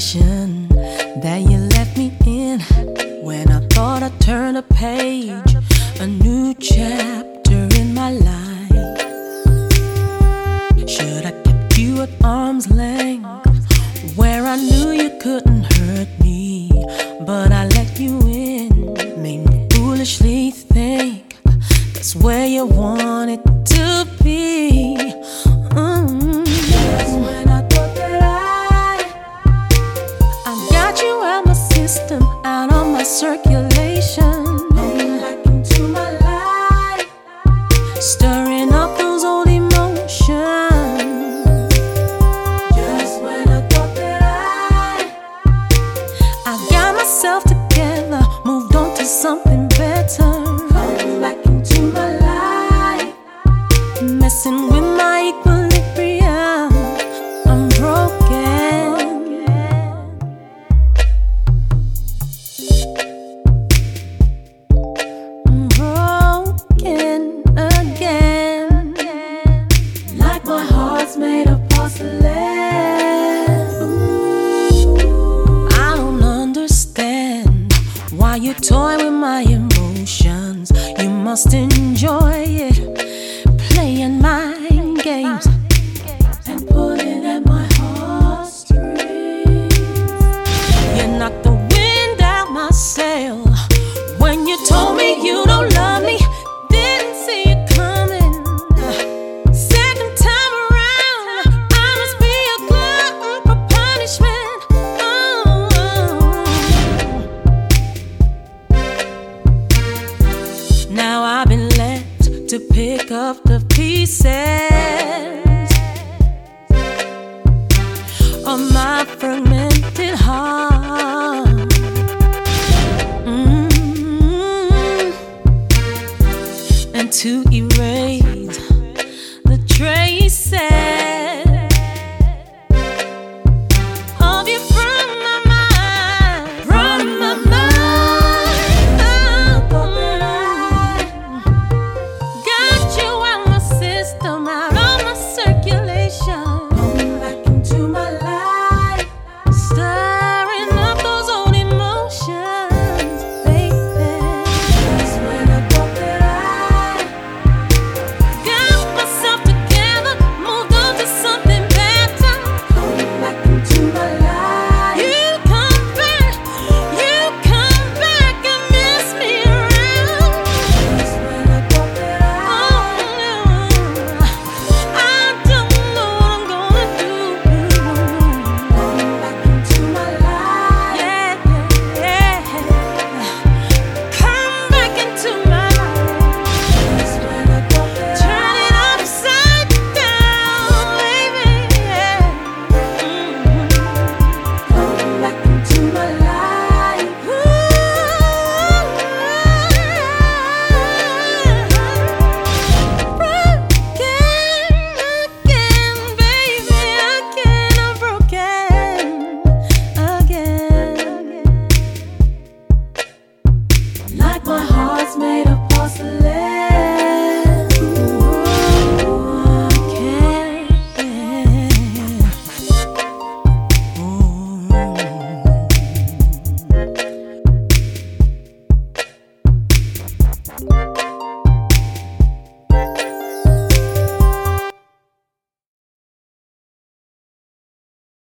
position that you left me in when I thought I turned a page, a new chapter in my life. Should I kept you at arm's length where I knew you couldn't hurt me, but I let you in, made me foolishly think that's where you wanted to be. That's when I thought that I got you out my system, out of my circulation, back into my life, stirring up those old emotions. Just when I thought that I got myself together, moved on to something better, coming back into my life, messing with my equilibrium. I'm broken. I'm broken again. Like my heart's made of porcelain. I don't understand why you toy with my emotions. You must enjoy it, playing mind games and pulling at my heartstrings. You knocked the wind out my sail when you told me you don't love me. Didn't see it coming. Second time around, I must be a glutton for punishment. Now I've been left to pick up the pieces of my fragmented heart. And to erase